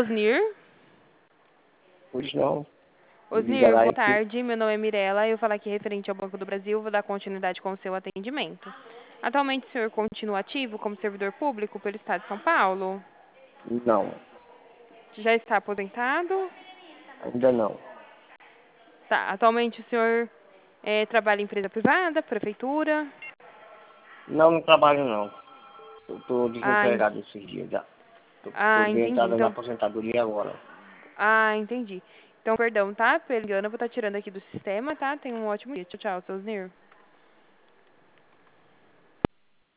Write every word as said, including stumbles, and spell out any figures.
Osnir. Pois não. Me diga Osnir, lá boa em que... tarde. Meu nome é Mirela. Eu falo aqui referente ao Banco do Brasil. Vou dar continuidade com o seu atendimento. Atualmente, o senhor continua ativo como servidor público pelo Estado de São Paulo? Não, Já está aposentado? ainda não. Tá. Atualmente, o senhor eh, trabalha em empresa privada, prefeitura? Não, não trabalho não. Eu tô Ah, en- desempregado esses dias já. Tô, tô ah, de entendi. entrada na Então, aposentadoria agora. ah, entendi. Então, perdão, tá? Pelo engano, eu vou estar tirando aqui do sistema, tá? Tenha um ótimo dia. Tchau, tchau, seu Osnir.